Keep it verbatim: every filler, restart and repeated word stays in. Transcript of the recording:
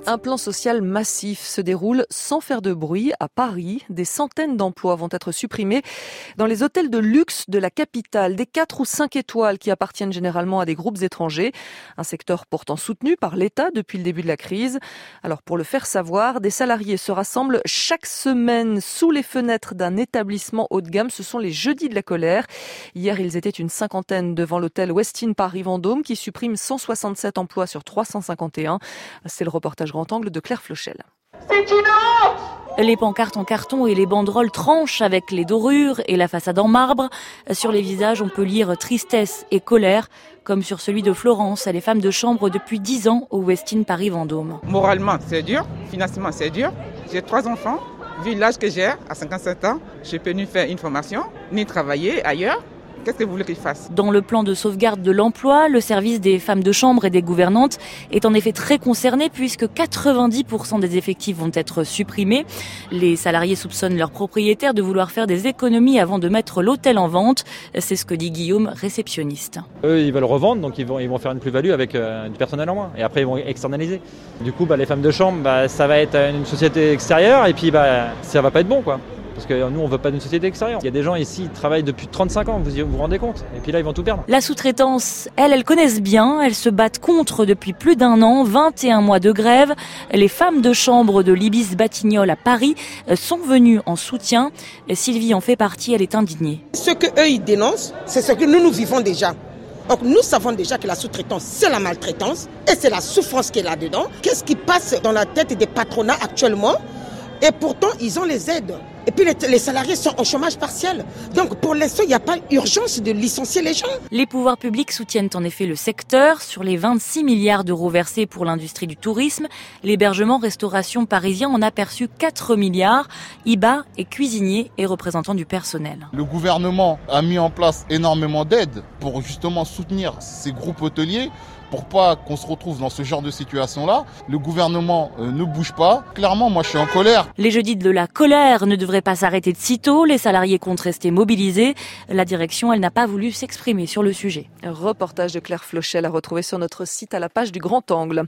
Un plan social massif se déroule sans faire de bruit à Paris. Des centaines d'emplois vont être supprimés dans les hôtels de luxe de la capitale, des quatre ou cinq étoiles qui appartiennent généralement à des groupes étrangers. Un secteur pourtant soutenu par l'État depuis le début de la crise. Alors pour le faire savoir, des salariés se rassemblent chaque semaine sous les fenêtres d'un établissement haut de gamme. Ce sont les jeudis de la colère. Hier, ils étaient une cinquantaine devant l'hôtel Westin Paris-Vendôme qui supprime cent soixante-sept emplois sur trois cent cinquante et un. C'est le reportage Grand Angle de Claire Flochel. C'est une honte! Les pancartes en carton et les banderoles tranchent avec les dorures et la façade en marbre. Sur les visages, on peut lire tristesse et colère, comme sur celui de Florence. Elle est femme de chambre depuis dix ans au Westin Paris-Vendôme. Moralement, c'est dur. Financièrement, c'est dur. J'ai trois enfants. Vu l'âge que j'ai, à cinquante-sept ans, je ne peux ni faire une formation, ni travailler ailleurs. Qu'est-ce que vous voulez que je fasse ? Dans le plan de sauvegarde de l'emploi, le service des femmes de chambre et des gouvernantes est en effet très concerné puisque quatre-vingt-dix pour cent des effectifs vont être supprimés. Les salariés soupçonnent leurs propriétaires de vouloir faire des économies avant de mettre l'hôtel en vente. C'est ce que dit Guillaume, réceptionniste. Eux, ils veulent revendre, donc ils vont, ils vont faire une plus-value avec euh, du personnel en moins. Et après, ils vont externaliser. Du coup, bah, les femmes de chambre, bah, ça va être une société extérieure et puis bah, ça va pas être bon, quoi. Parce que nous, on ne veut pas d'une société extérieure. Il y a des gens ici qui travaillent depuis trente-cinq ans, vous vous, vous rendez compte ? Et puis là, ils vont tout perdre. La sous-traitance, elles, elles connaissent bien. Elles se battent contre depuis plus d'un an, vingt et un mois de grève. Les femmes de chambre de l'Ibis Batignolles à Paris sont venues en soutien. Sylvie en fait partie, elle est indignée. Ce qu'eux, ils dénoncent, c'est ce que nous, nous vivons déjà. Donc nous savons déjà que la sous-traitance, c'est la maltraitance et c'est la souffrance qui est là-dedans. Qu'est-ce qui passe dans la tête des patronats actuellement ? Et pourtant, ils ont les aides. Et puis les, les salariés sont au chômage partiel. Donc pour l'instant, il n'y a pas urgence de licencier les gens. Les pouvoirs publics soutiennent en effet le secteur. Sur les vingt-six milliards d'euros versés pour l'industrie du tourisme, l'hébergement-restauration parisien en a perçu quatre milliards. I B A est cuisinier et représentant du personnel. Le gouvernement a mis en place énormément d'aides pour justement soutenir ces groupes hôteliers. Pour pas qu'on se retrouve dans ce genre de situation-là, le gouvernement euh, ne bouge pas. Clairement, moi, je suis en colère. Les jeudis de la colère ne devraient pas s'arrêter de sitôt. Les salariés comptent rester mobilisés. La direction, elle n'a pas voulu s'exprimer sur le sujet. Un reportage de Claire Flochel à retrouver sur notre site à la page du Grand Angle.